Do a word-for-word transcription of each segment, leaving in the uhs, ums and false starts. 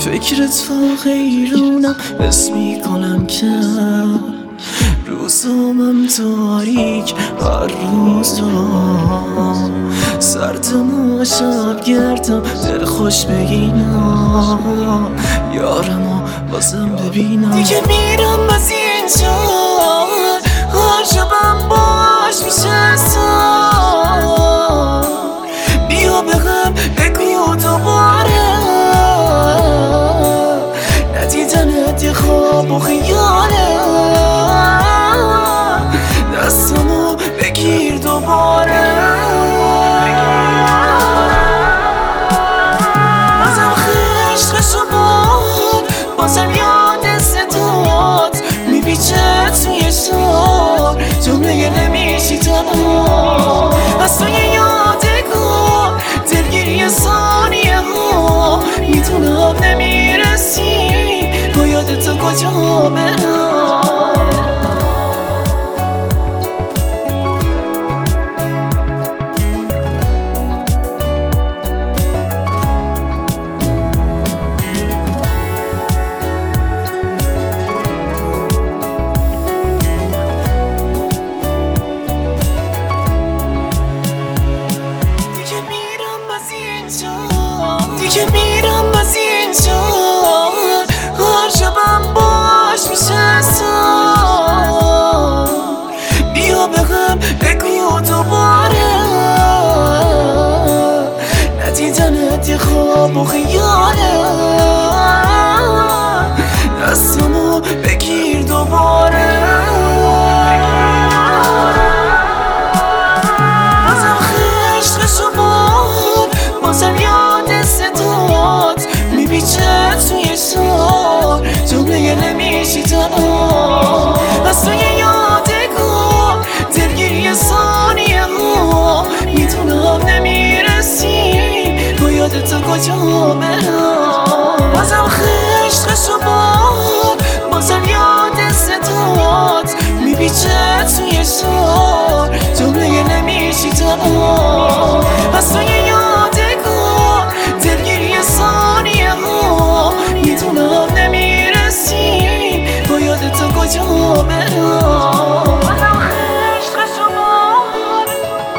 فکر تو حیرونم، حس میکنم که روزامم تاریک، هر روزم سردم و شب گردم، دل خوش بگینم یارمو بازم ببینم. دیگه میرم از اینجا، هر شبم باش میشستم، بیا بهم بگو دوباره ندیدنت یه خواب و خیاله، دستمو بگیر دوباره. بازم خشقشو باد، بازم یاد صدات میپیچه توی شار، جمله نمیشی تنها از توی یادگار، دلگیری ثانیه ها میتونم نمیرسی، با یادتو کجا برم. دیگه میرم از اینجا، هر شبم باش میشستم، بیا بهم بگو دوباره ندیدنت یه خواب و خیاله، دستمو بگیر دوباره. بازم خشقشو باد، بازم یاد صدات میپیچه توی شار، جمله نمیشی تنها از توی یادگار، دلگیری ثانیه ها میتونم نمیرسی، با یادتو کجا برم. بازم خشقشو باد، بازم یاد صدات میپیچه توی شار، جمله نمیشی تنها از توی یادگار، دلگیری ثانیه ها میتونم نمیرسی، با یادتو کجا برم. بازم خشقشو باد،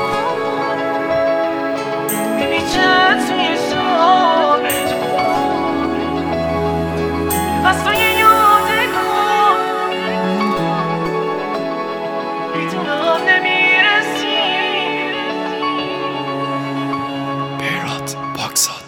میپیچه توی شار، از توی یادگار میتونم نمیرسی. Berat Baksa